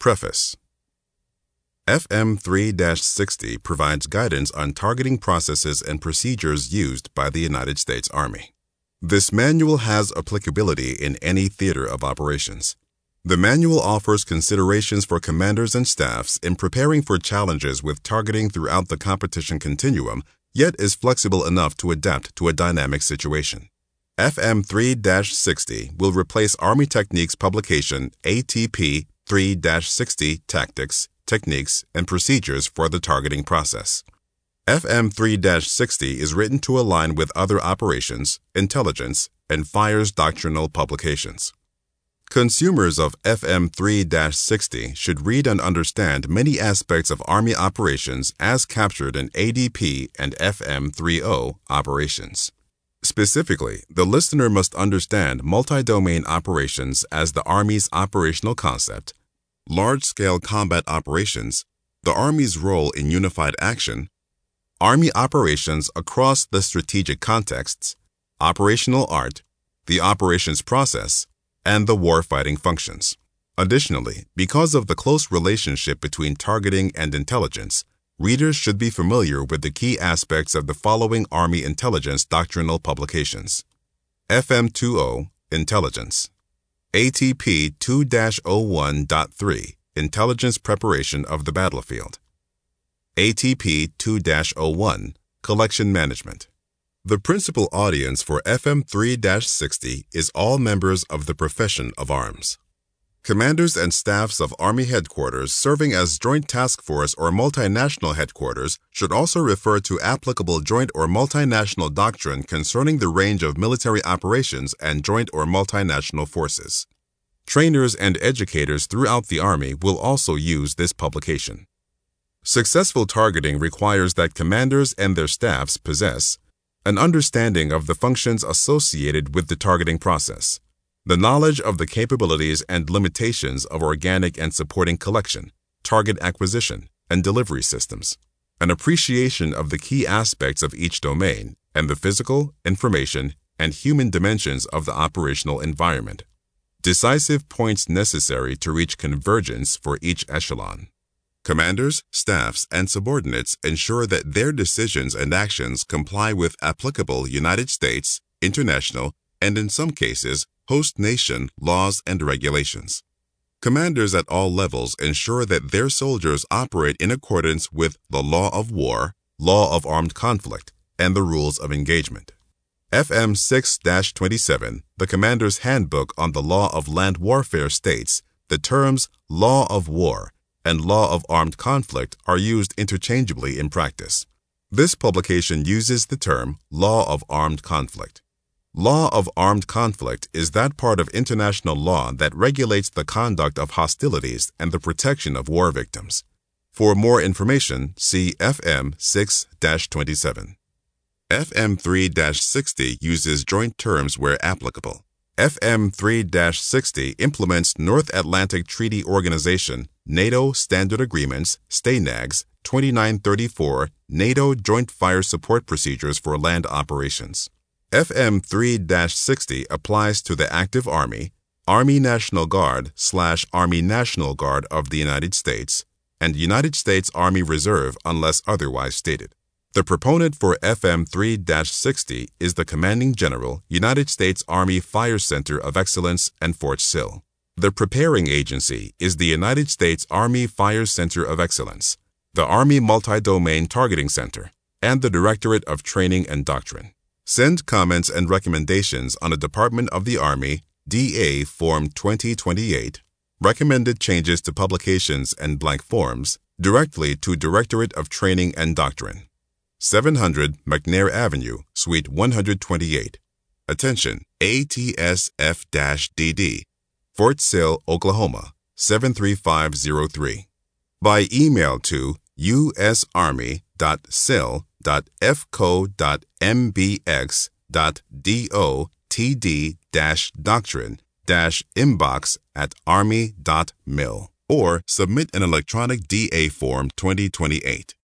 Preface. FM 3-60 provides guidance on targeting processes and procedures used by the United States Army. This manual has applicability in any theater of operations. The manual offers considerations for commanders and staffs in preparing for challenges with targeting throughout the competition continuum, yet is flexible enough to adapt to a dynamic situation. FM 3-60 will replace Army Techniques publication ATP 3-60 Tactics, Techniques, and Procedures for the Targeting Process. FM 3-60 is written to align with other operations, intelligence, and FIRE's doctrinal publications. Consumers of FM 3-60 should read and understand many aspects of Army operations as captured in ADP and FM 3.0 operations. Specifically, the listener must understand multi-domain operations as the Army's operational concept, large-scale combat operations, the Army's role in unified action, Army operations across the strategic contexts, operational art, the operations process, and the warfighting functions. Additionally, because of the close relationship between targeting and intelligence, readers should be familiar with the key aspects of the following Army intelligence doctrinal publications. FM 2.0 Intelligence, ATP 2-01.3 Intelligence Preparation of the Battlefield, ATP 2-01 Collection Management. The principal audience for FM 3-60 is all members of the profession of arms. Commanders and staffs of Army headquarters serving as Joint Task Force or multinational headquarters should also refer to applicable joint or multinational doctrine concerning the range of military operations and joint or multinational forces. Trainers and educators throughout the Army will also use this publication. Successful targeting requires that commanders and their staffs possess an understanding of the functions associated with the targeting process, the knowledge of the capabilities and limitations of organic and supporting collection, target acquisition, and delivery systems, an appreciation of the key aspects of each domain, and the physical, information, and human dimensions of the operational environment. Decisive points necessary to reach convergence for each echelon. Commanders, staffs, and subordinates ensure that their decisions and actions comply with applicable United States, international, and in some cases, host nation laws and regulations. Commanders at all levels ensure that their soldiers operate in accordance with the law of war, law of armed conflict, and the rules of engagement. FM 6-27, the Commander's Handbook on the Law of Land Warfare states the terms law of war and law of armed conflict are used interchangeably in practice. This publication uses the term law of armed conflict. Law of armed conflict is that part of international law that regulates the conduct of hostilities and the protection of war victims. For more information, see FM 6-27. FM 3-60 uses joint terms where applicable. FM 3-60 implements North Atlantic Treaty Organization, NATO Standard Agreements, STANAGs, 2934, NATO Joint Fire Support Procedures for Land Operations. FM 3-60 applies to the active Army, Army National Guard/Army National Guard of the United States, and United States Army Reserve unless otherwise stated. The proponent for FM 3-60 is the Commanding General, United States Army Fire Center of Excellence and Fort Sill. The preparing agency is the United States Army Fire Center of Excellence, the Army Multi-Domain Targeting Center, and the Directorate of Training and Doctrine. Send comments and recommendations on a Department of the Army DA Form 2028, recommended changes to publications and blank forms, directly to Directorate of Training and Doctrine. 700 McNair Avenue, Suite 128. Attention, ATSF-DD, Fort Sill, Oklahoma, 73503. By email to usarmy.sil.fco.mbx.dotd-doctrine-inbox@army.mil or submit an electronic DA Form 2028.